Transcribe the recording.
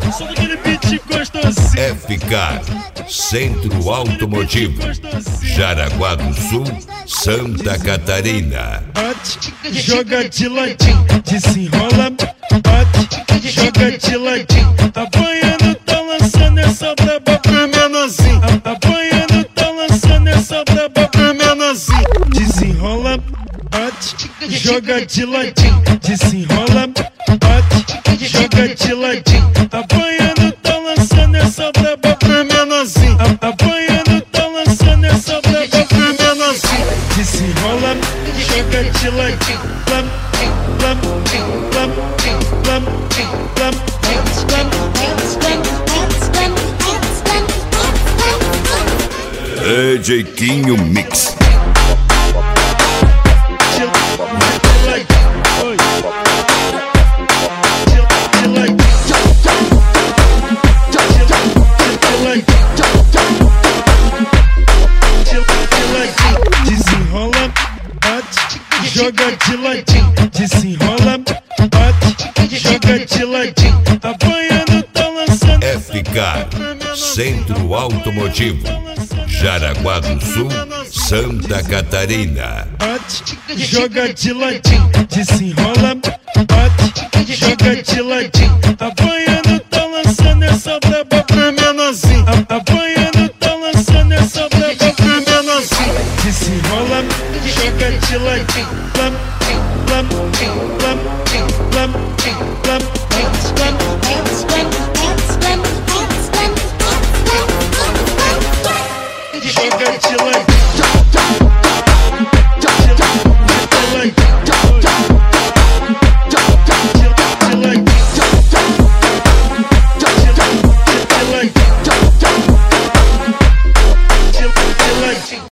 Só daquele beat gostosinho. FK Centro Automotivo, Jaraguá do Sul, Santa Catarina. Bate, joga de ladinho, desenrola. Bate, joga de ladinho. Apanhando, tá lançando essa braba pro menorzinho. Apanhando, tá lançando essa braba pro menorzinho. Desenrola, bate, joga de ladinho. Desenrola, bate, joga de ladinho. Apanhando, tá lançando essa braba pro menorzinho. Apanhando, tá lançando essa braba pro menorzinho. Desenrola, joga de ladinho. Plam, plam, plam, plam, plam, DJ Quinho Mix. Desenrola, bate, joga de ladinho. Desenrola, bate, joga de ladinho. Apanhando, tá lançando FK Centro Automotivo, Jaraguá do Sul, Santa Catarina. bate, joga de ladinho. Desenrola, bate, joga de ladinho. Apanhando.